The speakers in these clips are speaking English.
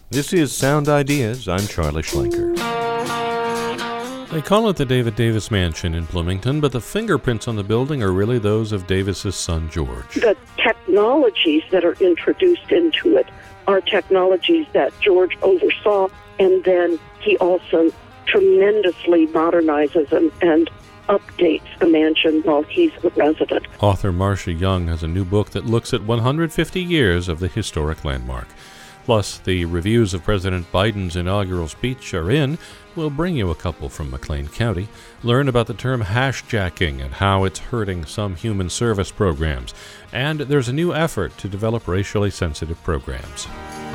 This is Sound Ideas. I'm Charlie Schlenker. They call it the David Davis Mansion in Bloomington, but the fingerprints on the building are really those of Davis's son, George. The technologies that are introduced into it are technologies that George oversaw, and then he also tremendously modernizes and updates the mansion while he's the resident. Author Marcia Young has a new book that looks at 150 years of the historic landmark. Plus, the reviews of President Biden's inaugural speech are in. We'll bring you a couple from McLean County. Learn about the term hashjacking and how it's hurting some human service programs. And there's a new effort to develop racially sensitive programs.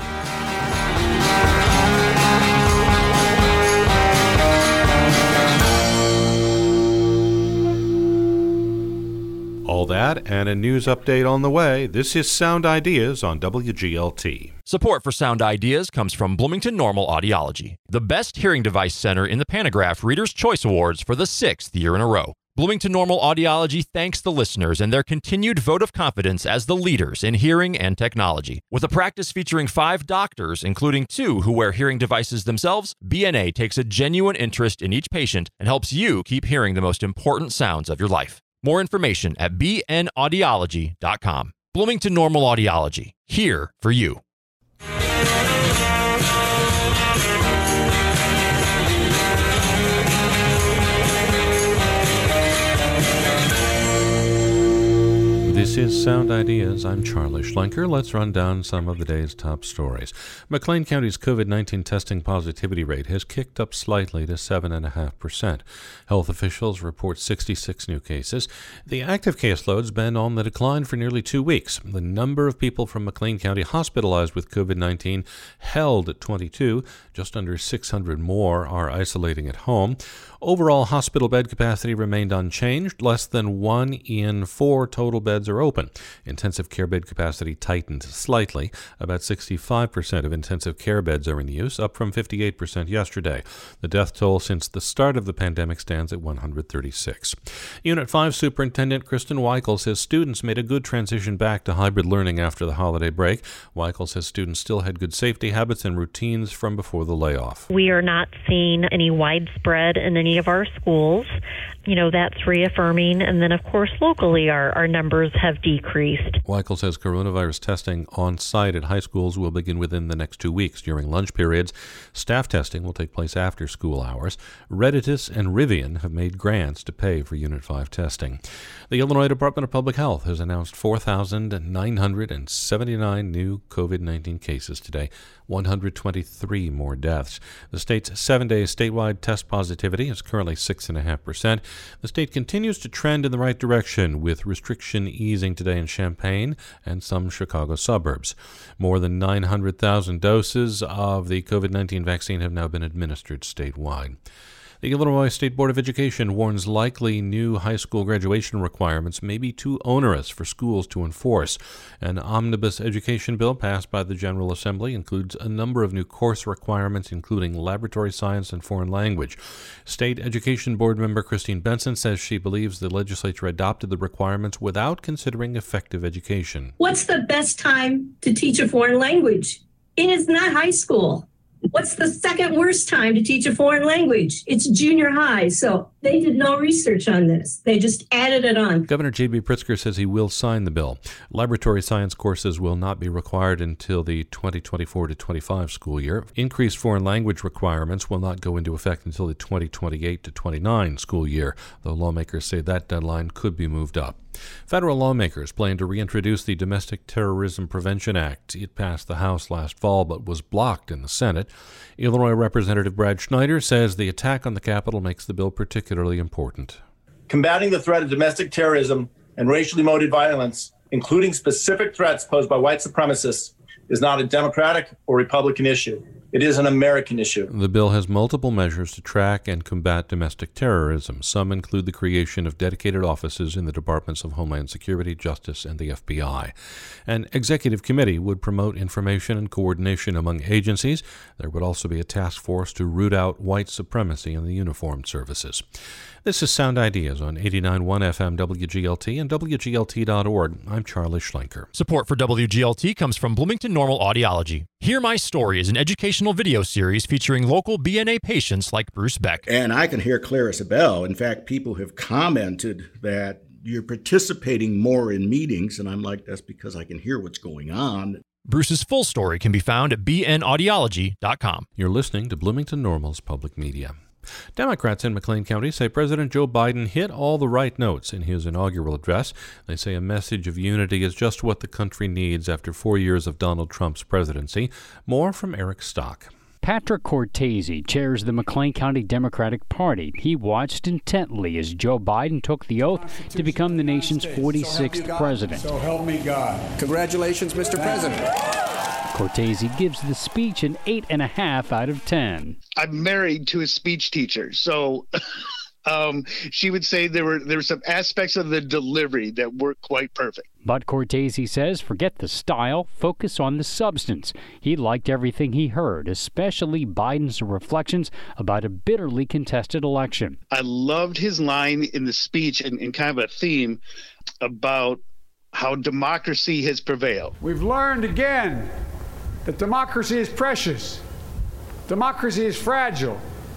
All that and a news update on the way. This is Sound Ideas on WGLT. Support for Sound Ideas comes from Bloomington Normal Audiology, the best hearing device center in the Panagraph Reader's Choice Awards for the 6th year in a row. Bloomington Normal Audiology thanks the listeners and their continued vote of confidence as the leaders in hearing and technology. With a practice featuring 5 doctors, including 2 who wear hearing devices themselves, BNA takes a genuine interest in each patient and helps you keep hearing the most important sounds of your life. More information at bnaudiology.com. Bloomington Normal Audiology, here for you. This is Sound Ideas. I'm Charlie Schlenker. Let's run down some of the day's top stories. McLean County's COVID-19 testing positivity rate has kicked up slightly to 7.5%. Health officials report 66 new cases. The active caseload's been on the decline for nearly 2 weeks. The number of people from McLean County hospitalized with COVID-19 held at 22. Just under 600 more are isolating at home. Overall hospital bed capacity remained unchanged. Less than 1 in 4 total beds are open. Intensive care bed capacity tightened slightly. About 65% of intensive care beds are in use, up from 58% yesterday. The death toll since the start of the pandemic stands at 136. Unit 5 Superintendent Kristen Weichel says students made a good transition back to hybrid learning after the holiday break. Weichel says students still had good safety habits and routines from before the layoff. We are not seeing any widespread in any of our schools. That's reaffirming. And then, of course, locally, our numbers have decreased. Weichel says coronavirus testing on site at high schools will begin within the next 2 weeks during lunch periods. Staff testing will take place after school hours. Reditus and Rivian have made grants to pay for Unit 5 testing. The Illinois Department of Public Health has announced 4,979 new COVID-19 cases today, 123 more deaths. The state's 7-day statewide test positivity is currently 6.5%. The state continues to trend in the right direction, with restriction easing today in Champaign and some Chicago suburbs. More than 900,000 doses of the COVID-19 vaccine have now been administered statewide. The Illinois State Board of Education warns likely new high school graduation requirements may be too onerous for schools to enforce. An omnibus education bill passed by the General Assembly includes a number of new course requirements, including laboratory science and foreign language. State Education Board member Christine Benson says she believes the legislature adopted the requirements without considering effective education. What's the best time to teach a foreign language? It is not high school. What's the second worst time to teach a foreign language? It's junior high. So they did no research on this. They just added it on. Governor J.B. Pritzker says he will sign the bill. Laboratory science courses will not be required until the 2024-25 school year. Increased foreign language requirements will not go into effect until the 2028-29 school year, though lawmakers say that deadline could be moved up. Federal lawmakers plan to reintroduce the Domestic Terrorism Prevention Act. It passed the House last fall but was blocked in the Senate. Illinois Representative Brad Schneider says the attack on the Capitol makes the bill particularly important. Combating the threat of domestic terrorism and racially motivated violence, including specific threats posed by white supremacists, is not a Democratic or Republican issue. It is an American issue. The bill has multiple measures to track and combat domestic terrorism. Some include the creation of dedicated offices in the Departments of Homeland Security, Justice, and the FBI. An executive committee would promote information and coordination among agencies. There would also be a task force to root out white supremacy in the uniformed services. This is Sound Ideas on 89.1 FM WGLT and WGLT.org. I'm Charlie Schlenker. Support for WGLT comes from Bloomington Normal Audiology, Hear My Story is an educational video series featuring local BNA patients like Bruce Beck. And I can hear clear as a bell. In fact, people have commented that you're participating more in meetings, and I'm like, that's because I can hear what's going on. Bruce's full story can be found at bnaudiology.com. You're listening to Bloomington Normal's Public Media. Democrats in McLean County say President Joe Biden hit all the right notes in his inaugural address. They say a message of unity is just what the country needs after 4 years of Donald Trump's presidency. More from Eric Stock. Patrick Cortese chairs the McLean County Democratic Party. He watched intently as Joe Biden took the oath to become the nation's 46th president. So help me God. Congratulations, Mr. President. Cortese gives the speech an 8.5 out of 10. I'm married to a speech teacher, so she would say there were some aspects of the delivery that weren't quite perfect. But Cortese says forget the style, focus on the substance. He liked everything he heard, especially Biden's reflections about a bitterly contested election. I loved his line in the speech and kind of a theme about how democracy has prevailed. We've learned again that democracy is precious. Democracy is fragile.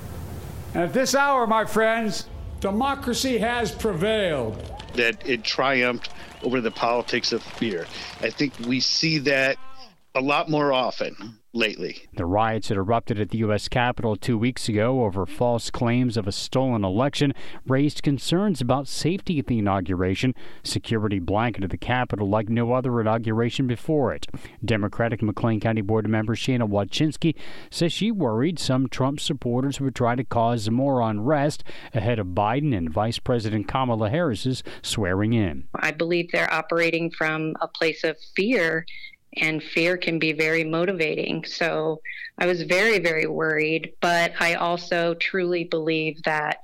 And at this hour, my friends, democracy has prevailed. That it triumphed over the politics of fear. I think we see that a lot more often lately. The riots that erupted at the U.S. Capitol 2 weeks ago over false claims of a stolen election raised concerns about safety at the inauguration. Security blanketed the Capitol like no other inauguration before it. Democratic McLean County Board member Shana Wachinski says she worried some Trump supporters would try to cause more unrest ahead of Biden and Vice President Kamala Harris's swearing in. I believe they're operating from a place of fear, and fear can be very motivating. So I was very, very worried, but I also truly believe that,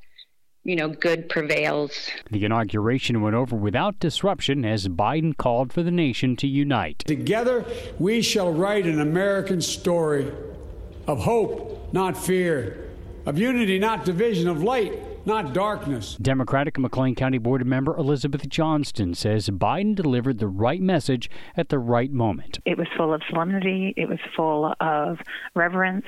good prevails. The inauguration went over without disruption as Biden called for the nation to unite. Together, we shall write an American story of hope, not fear, of unity, not division, of light, not darkness. Democratic McLean County Board member Elizabeth Johnston says Biden delivered the right message at the right moment. It was full of solemnity. It was full of reverence,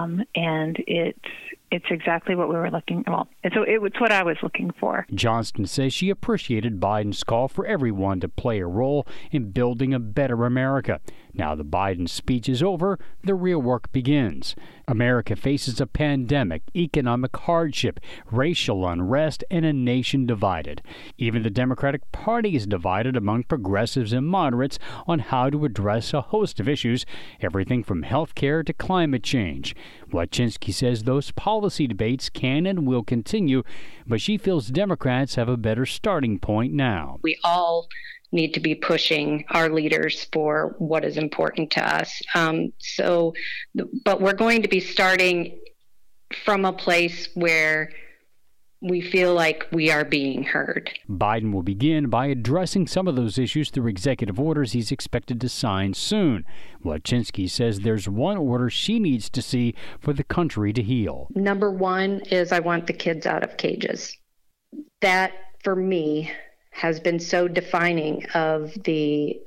and it's exactly what we were looking for. Well, it's what I was looking for. Johnston says she appreciated Biden's call for everyone to play a role in building a better America. Now the Biden speech is over, the real work begins. America faces a pandemic, economic hardship, racial unrest, and a nation divided. Even the Democratic Party is divided among progressives and moderates on how to address a host of issues, everything from health care to climate change. Wachinski says those policy debates can and will continue, but she feels Democrats have a better starting point now. We all need to be pushing our leaders for what is important to us. But we're going to be starting from a place where we feel like we are being heard. Biden will begin by addressing some of those issues through executive orders he's expected to sign soon. Wachinski says there's one order she needs to see for the country to heal. Number one is I want the kids out of cages. That, for me, has been so defining of the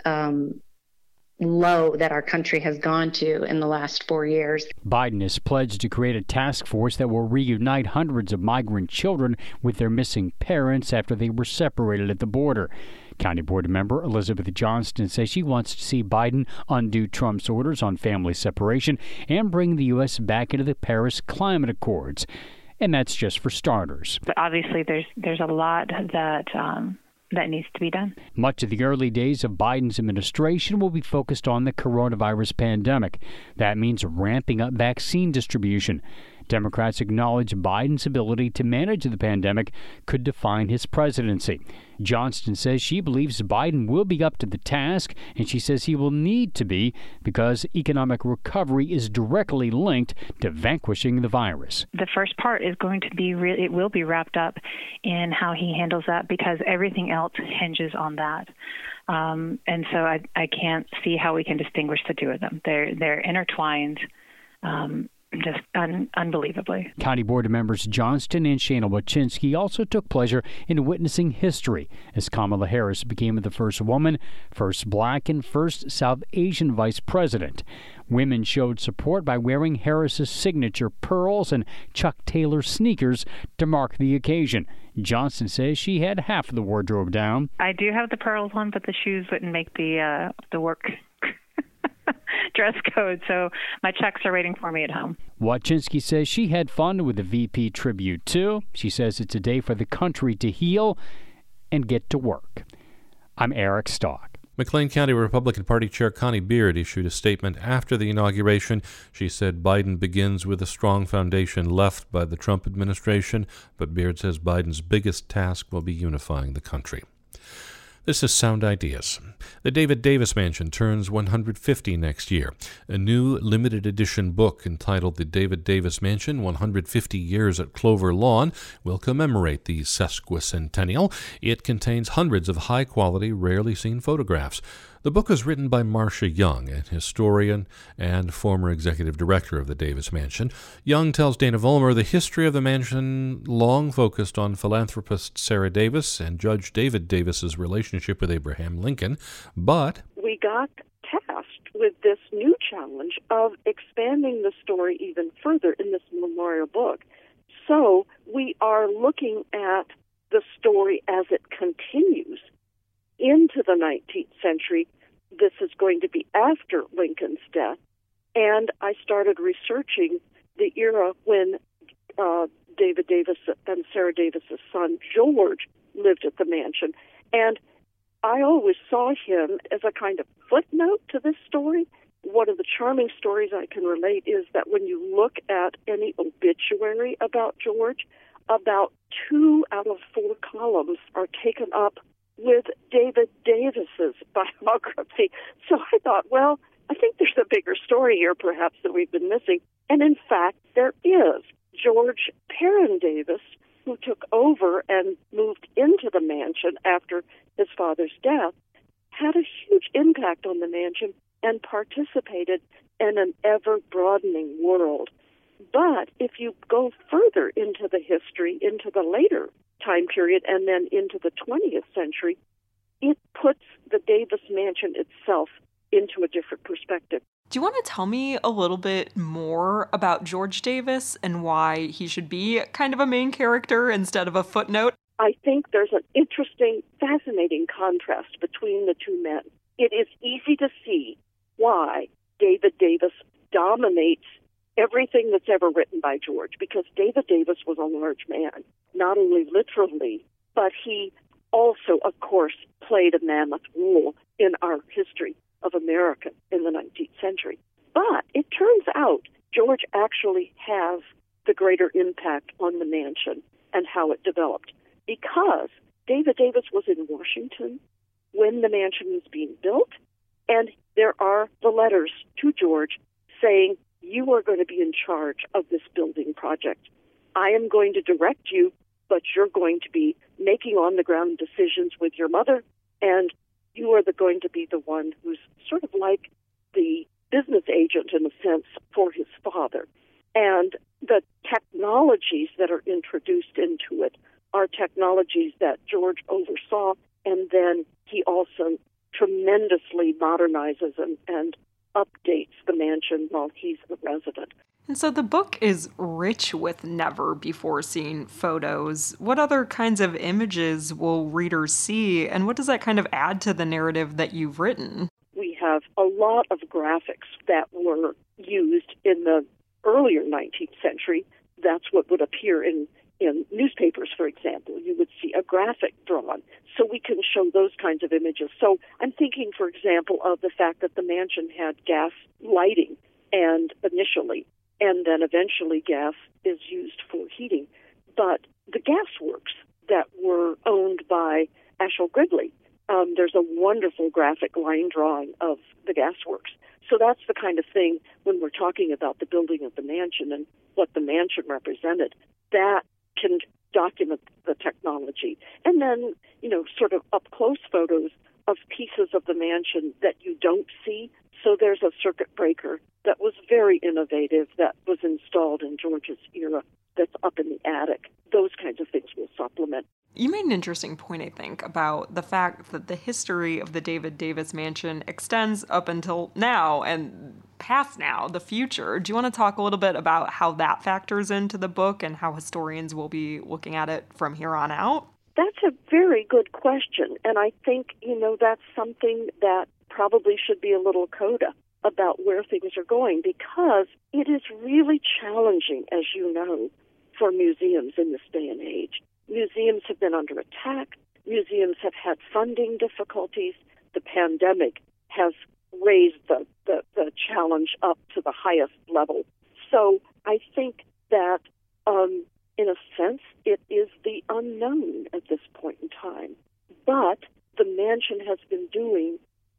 low that our country has gone to in the last 4 years. Biden has pledged to create a task force that will reunite hundreds of migrant children with their missing parents after they were separated at the border. County Board member Elizabeth Johnston says she wants to see Biden undo Trump's orders on family separation and bring the U.S. back into the Paris Climate Accords. And that's just for starters. But obviously there's a lot that needs to be done. Much of the early days of Biden's administration will be focused on the coronavirus pandemic. That means ramping up vaccine distribution. Democrats acknowledge Biden's ability to manage the pandemic could define his presidency. Johnston says she believes Biden will be up to the task, and she says he will need to be because economic recovery is directly linked to vanquishing the virus. The first part is going to be it will be wrapped up in how he handles that because everything else hinges on that. And so I can't see how we can distinguish the two of them. They're intertwined. just unbelievably. County Board members Johnston and Shana Wachinski also took pleasure in witnessing history as Kamala Harris became the first woman, first black, and first South Asian vice president. Women showed support by wearing Harris's signature pearls and Chuck Taylor sneakers to mark the occasion. Johnston says she had half of the wardrobe down. I do have the pearls on, but the shoes wouldn't make the work dress code, so my checks are waiting for me at home. Wachinski says she had fun with the VP tribute, too. She says it's a day for the country to heal and get to work. I'm Eric Stock. McLean County Republican Party Chair Connie Beard issued a statement after the inauguration. She said Biden begins with a strong foundation left by the Trump administration, but Beard says Biden's biggest task will be unifying the country. This is Sound Ideas. The David Davis Mansion turns 150 next year. A new limited edition book entitled The David Davis Mansion, 150 Years at Clover Lawn will commemorate the sesquicentennial. It contains hundreds of high-quality, rarely seen photographs. The book is written by Marcia Young, an historian and former executive director of the Davis Mansion. Young tells Dana Vollmer the history of the mansion long focused on philanthropist Sarah Davis and Judge David Davis's relationship with Abraham Lincoln, but we got tasked with this new challenge of expanding the story even further in this memorial book. So we are looking at the story as it continues into the 19th century. This is going to be after Lincoln's death. And I started researching the era when David Davis and Sarah Davis's son, George, lived at the mansion. And I always saw him as a kind of footnote to this story. One of the charming stories I can relate is that when you look at any obituary about George, about 2 out of 4 columns are taken up with David Davis's biography. So I thought, well, I think there's a bigger story here perhaps that we've been missing. And in fact, there is. George Perrin Davis, who took over and moved into the mansion after his father's death, had a huge impact on the mansion and participated in an ever-broadening world. But if you go further into the history, into the later time period, and then into the 20th century, it puts the Davis Mansion itself into a different perspective. Do you want to tell me a little bit more about George Davis and why he should be kind of a main character instead of a footnote? I think there's an interesting, fascinating contrast between the two men. It is easy to see why David Davis dominates everything that's ever written by George, because David Davis was a large man, not only literally, but he also, of course, played a mammoth role in our history of America in the 19th century. But it turns out George actually has the greater impact on the mansion and how it developed, because David Davis was in Washington when the mansion was being built, and there are the letters to George saying, you are going to be in charge of this building project. I am going to direct you, but you're going to be making on-the-ground decisions with your mother, and you are going to be the one who's sort of like the business agent, in a sense, for his father. And the technologies that are introduced into it are technologies that George oversaw, and then he also tremendously modernizes and updates the mansion while he's the resident. And so the book is rich with never-before-seen photos. What other kinds of images will readers see, and what does that kind of add to the narrative that you've written? We have a lot of graphics that were used in the earlier 19th century. That's what would appear in newspapers, for example. You would see a graphic drawn, so we can show those kinds of images. So I'm thinking, for example, of the fact that the mansion had gas lighting, and initially, and then eventually gas is used for heating. But the gasworks that were owned by Ashel Gridley, there's a wonderful graphic line drawing of the gasworks. So that's the kind of thing, when we're talking about the building of the mansion and what the mansion represented, that can document the technology. And then, sort of up-close photos of pieces of the mansion that you don't see. So there's a circuit breaker that was very innovative that was installed in George's era that's up in the attic. Those kinds of things will supplement. You made an interesting point, I think, about the fact that the history of the David Davis Mansion extends up until now and past now, the future. Do you want to talk a little bit about how that factors into the book and how historians will be looking at it from here on out? That's a very good question. And I think, that's something that probably should be a little coda about where things are going, because it is really challenging, as you know, for museums in this day and age. Museums have been under attack. Museums have had funding difficulties. The pandemic has raised the challenge up to the highest level. So I think that, in a sense, it is the unknown at this point in time. But the mansion has been doing,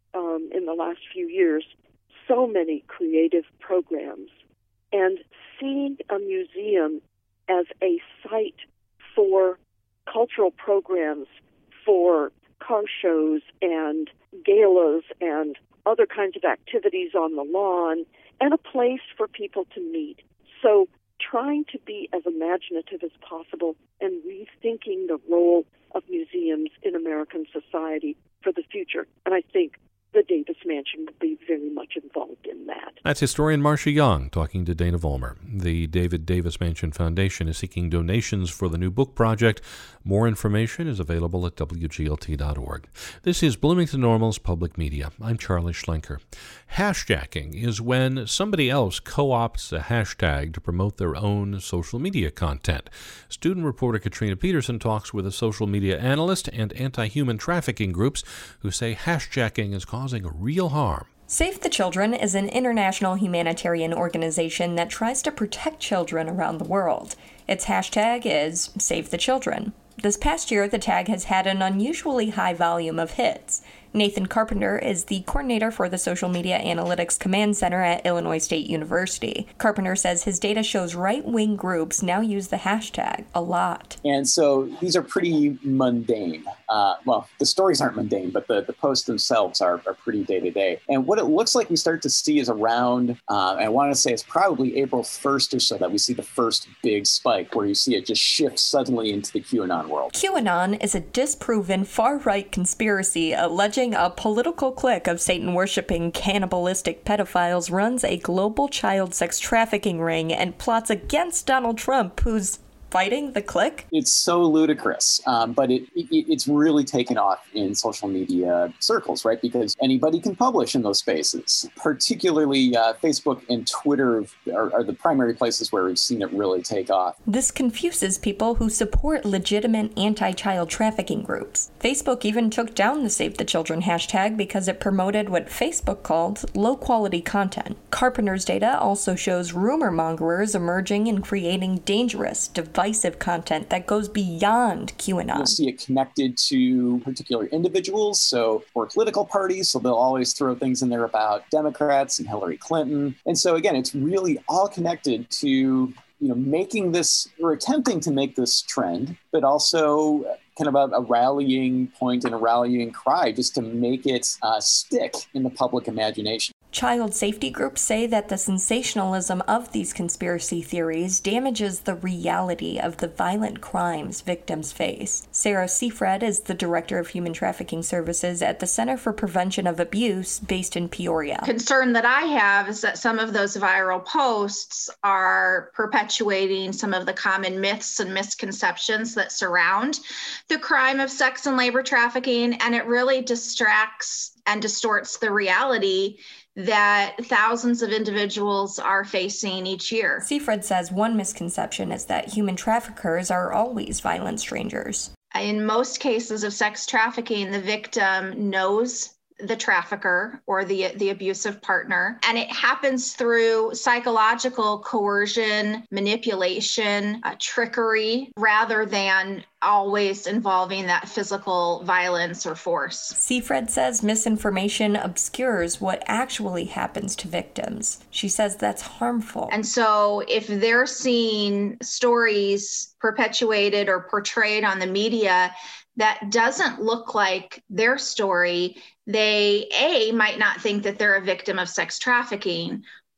in the last few years, so many creative programs. And seeing a museum as a site for cultural programs, for car shows and galas and other kinds of activities on the lawn, and a place for people to meet. So trying to be as imaginative as possible and rethinking the role of museums in American society for the future. And I think the Davis Mansion will be very much involved in that. That's historian Marcia Young talking to Dana Vollmer. The David Davis Mansion Foundation is seeking donations for the new book project. More information is available at WGLT.org. This is Bloomington Normal's Public Media. I'm Charlie Schlenker. Hashjacking is when somebody else co-opts a hashtag to promote their own social media content. Student reporter Katrina Peterson talks with a social media analyst and anti-human trafficking groups who say hashjacking is causing real harm. Save the Children is an international humanitarian organization that tries to protect children around the world. Its hashtag is Save the Children. This past year, the tag has had an unusually high volume of hits. Nathan Carpenter is the coordinator for the Social Media Analytics Command Center at Illinois State University. Carpenter says his data shows right-wing groups now use the hashtag a lot. And so these are pretty mundane. Well, the stories aren't mundane, but the posts themselves are pretty day-to-day. And what it looks like we start to see is around, and I want to say it's probably April 1st or so that we see the first big spike where you see it just shift suddenly into the QAnon world. QAnon is a disproven far-right conspiracy alleging a political clique of Satan-worshipping cannibalistic pedophiles runs a global child sex trafficking ring and plots against Donald Trump, who's fighting the clique? It's so ludicrous, but it's really taken off in social media circles, right? Because anybody can publish in those spaces. Particularly Facebook and Twitter are the primary places where we've seen it really take off. This confuses people who support legitimate anti-child trafficking groups. Facebook even took down the Save the Children hashtag because it promoted what Facebook called low-quality content. Carpenter's data also shows rumor mongers emerging and creating dangerous, divisive content that goes beyond QAnon. You'll see it connected to particular individuals, or political parties, so they'll always throw things in there about Democrats and Hillary Clinton. And so again, it's really all connected to making this, or attempting to make this trend, but also kind of a rallying point and a rallying cry just to make it stick in the public imagination. Child safety groups say that the sensationalism of these conspiracy theories damages the reality of the violent crimes victims face. Sarah Seafred is the Director of Human Trafficking Services at the Center for Prevention of Abuse based in Peoria. Concern that I have is that some of those viral posts are perpetuating some of the common myths and misconceptions that surround the crime of sex and labor trafficking, and it really distracts and distorts the reality that thousands of individuals are facing each year. Seafred says one misconception is that human traffickers are always violent strangers. In most cases of sex trafficking, the victim knows the trafficker or the abusive partner, and it happens through psychological coercion, manipulation, trickery, rather than always involving that physical violence or force. Seafred says misinformation obscures what actually happens to victims. She says that's harmful. And so if they're seeing stories perpetuated or portrayed on the media that doesn't look like their story, they might not think that they're a victim of sex trafficking,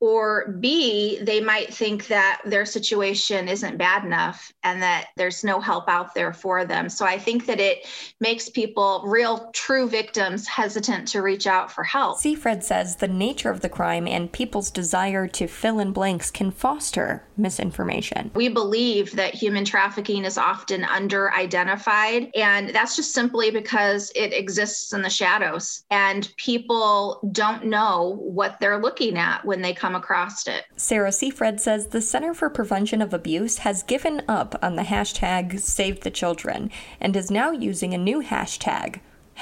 Or B, they might think that their situation isn't bad enough and that there's no help out there for them. So I think that it makes people, real, true victims, hesitant to reach out for help. Seafred says the nature of the crime and people's desire to fill in blanks can foster misinformation. We believe that human trafficking is often under-identified, and that's just simply because it exists in the shadows, and people don't know what they're looking at when they come across it. Sarah Seafred says the Center for Prevention of Abuse has given up on the hashtag Save the Children and is now using a new hashtag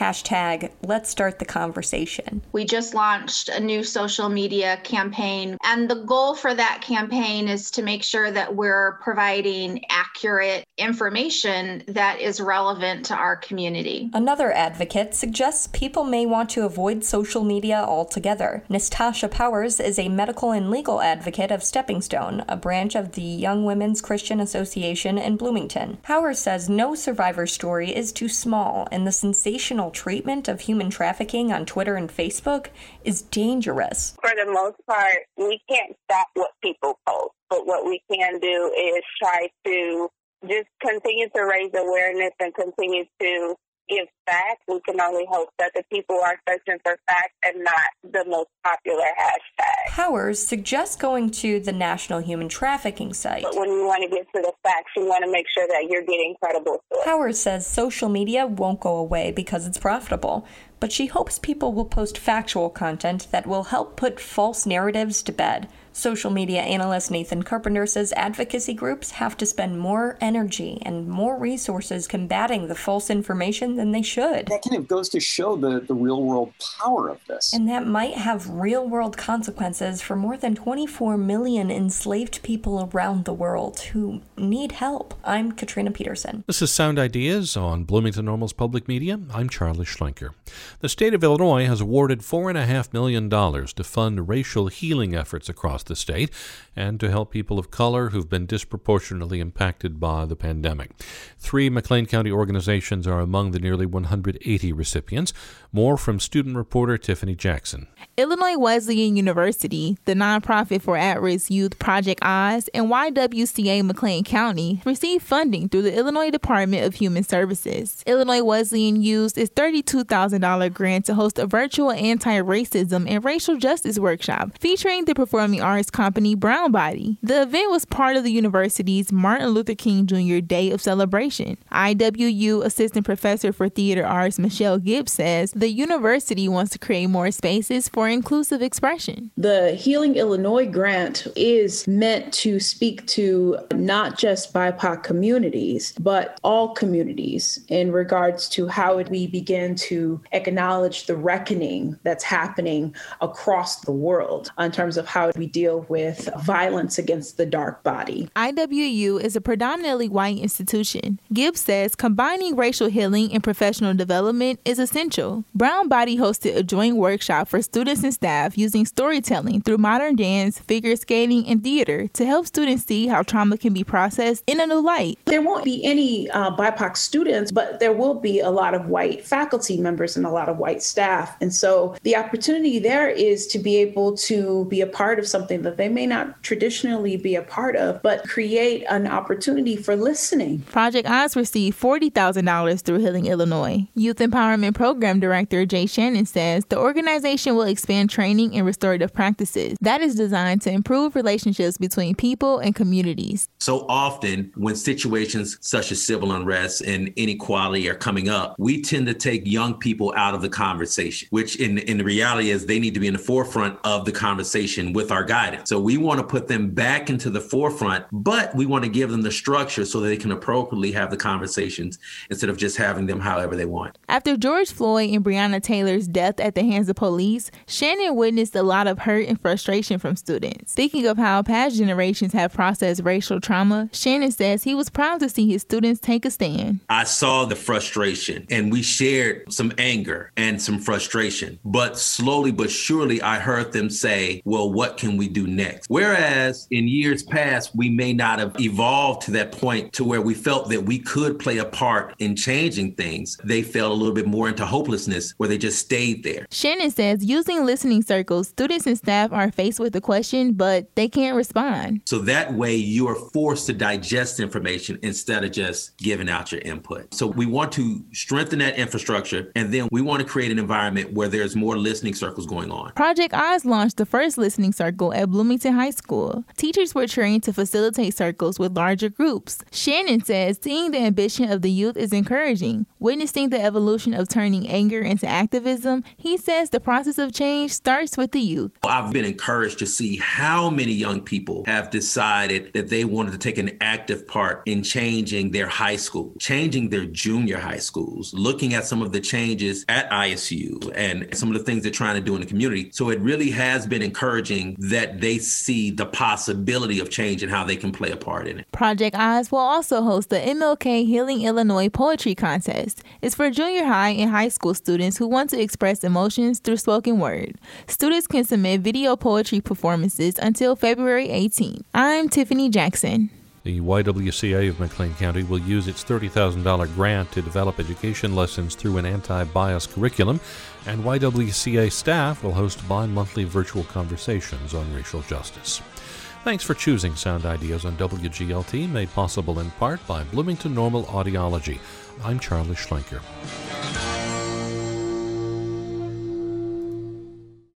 Let's Start the Conversation. We just launched a new social media campaign, and the goal for that campaign is to make sure that we're providing accurate information that is relevant to our community. Another advocate suggests people may want to avoid social media altogether. Natasha Powers is a medical and legal advocate of Stepping Stone, a branch of the Young Women's Christian Association in Bloomington. Powers says no survivor story is too small, and the sensational treatment of human trafficking on Twitter and Facebook is dangerous. For the most part, we can't stop what people post, but what we can do is try to just continue to raise awareness and continue to give facts. We can only hope that the people are searching for facts and not the most popular hashtag. Powers suggests going to the National Human Trafficking site. But when you want to get to the facts, you want to make sure that you're getting credible sources. Powers says social media won't go away because it's profitable, but she hopes people will post factual content that will help put false narratives to bed. Social media analyst Nathan Carpenter says advocacy groups have to spend more energy and more resources combating the false information than they should. That kind of goes to show the real-world power of this. And that might have real-world consequences for more than 24 million enslaved people around the world who need help. I'm Katrina Peterson. This is Sound Ideas on Bloomington Normal's Public Media. I'm Charlie Schlenker. The state of Illinois has awarded $4.5 million to fund racial healing efforts across the state and to help people of color who've been disproportionately impacted by the pandemic. 3 McLean County organizations are among the nearly 180 recipients. More from student reporter Tiffany Jackson. Illinois Wesleyan University, the nonprofit for at-risk youth Project Oz, and YWCA McLean County received funding through the Illinois Department of Human Services. Illinois Wesleyan used its $32,000 grant to host a virtual anti-racism and racial justice workshop featuring the performing arts company Brown Body. The event was part of the university's Martin Luther King Jr. Day of Celebration. IWU Assistant Professor for Theater Arts Michelle Gibbs says the university wants to create more spaces for inclusive expression. The Healing Illinois grant is meant to speak to not just BIPOC communities, but all communities in regards to how we begin to acknowledge the reckoning that's happening across the world in terms of how we deal with violence against the dark body. IWU is a predominantly white institution. Gibbs says combining racial healing and professional development is essential. Brown Body hosted a joint workshop for students and staff using storytelling through modern dance, figure skating, and theater to help students see how trauma can be processed in a new light. There won't be any BIPOC students, but there will be a lot of white faculty members and a lot of white staff. And so the opportunity there is to be able to be a part of something that they may not traditionally be a part of, but create an opportunity for listening. Project Oz received $40,000 through Healing Illinois. Youth Empowerment Program Director Jay Shannon says the organization will expand training and restorative practices that is designed to improve relationships between people and communities. So often when situations such as civil unrest and inequality are coming up, we tend to take young people out of the conversation, which in the reality is they need to be in the forefront of the conversation with our guidance. So we want to put them back into the forefront, but we want to give them the structure so that they can appropriately have the conversations instead of just having them however they want. After George Floyd and Breonna Taylor's death at the hands of police, Shannon witnessed a lot of hurt and frustration from students. Speaking of how past generations have processed racial trauma, Shannon says he was proud to see his students take a stand. I saw the frustration and we shared some anger anger and some frustration. But slowly but surely, I heard them say, well, what can we do next? Whereas in years past, we may not have evolved to that point to where we felt that we could play a part in changing things. They fell a little bit more into hopelessness where they just stayed there. Shannon says using listening circles, students and staff are faced with a question, but they can't respond. So that way you are forced to digest information instead of just giving out your input. So we want to strengthen that infrastructure, and then we want to create an environment where there's more listening circles going on. Project Oz launched the first listening circle at Bloomington High School. Teachers were trained to facilitate circles with larger groups. Shannon says seeing the ambition of the youth is encouraging. Witnessing the evolution of turning anger into activism, he says the process of change starts with the youth. I've been encouraged to see how many young people have decided that they wanted to take an active part in changing their high school, changing their junior high schools, looking at some of the changes at ISU and some of the things they're trying to do in the community. So it really has been encouraging that they see the possibility of change and how they can play a part in it. Project Oz will also host the MLK Healing Illinois Poetry Contest. It's for junior high and high school students who want to express emotions through spoken word. Students can submit video poetry performances until February 18th. I'm Tiffany Jackson. The YWCA of McLean County will use its $30,000 grant to develop education lessons through an anti-bias curriculum, and YWCA staff will host bi-monthly virtual conversations on racial justice. Thanks for choosing Sound Ideas on WGLT, made possible in part by Bloomington Normal Audiology. I'm Charlie Schlenker.